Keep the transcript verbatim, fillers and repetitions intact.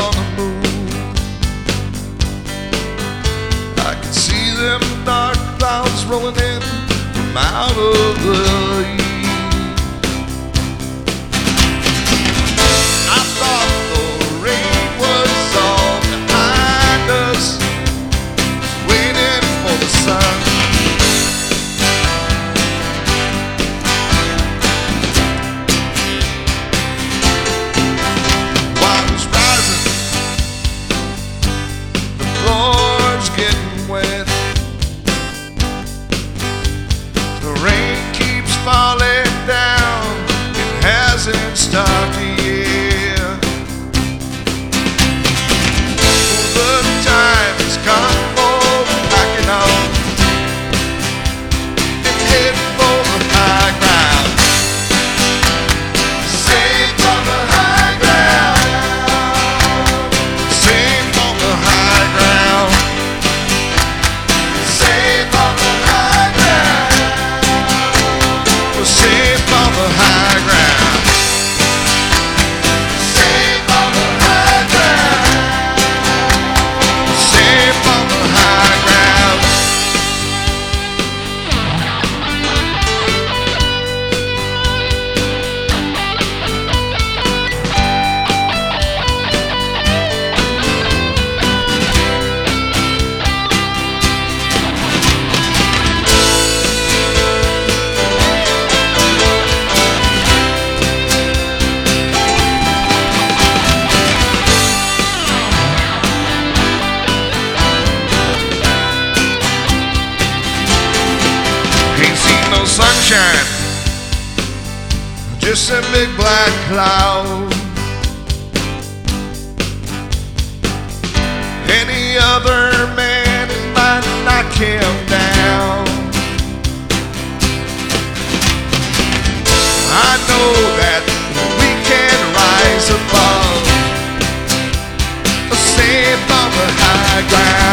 on the move. I can see them dark clouds rolling in from out of the east. I thought the rain was all behind us, waiting for the sun. Water's rising, the floor's getting wet. The rain keeps falling down, it hasn't stopped yet. The time has come for packing up and heading for the high ground. Safe on the high ground. Safe on the high ground. Safe on the high ground. We're safe on the high ground. Safe on the high ground. Safe on the high ground. Ain't seen no sunshine, just a big black cloud. Any other man might knock him down. I know that we can rise above, safe on the high ground.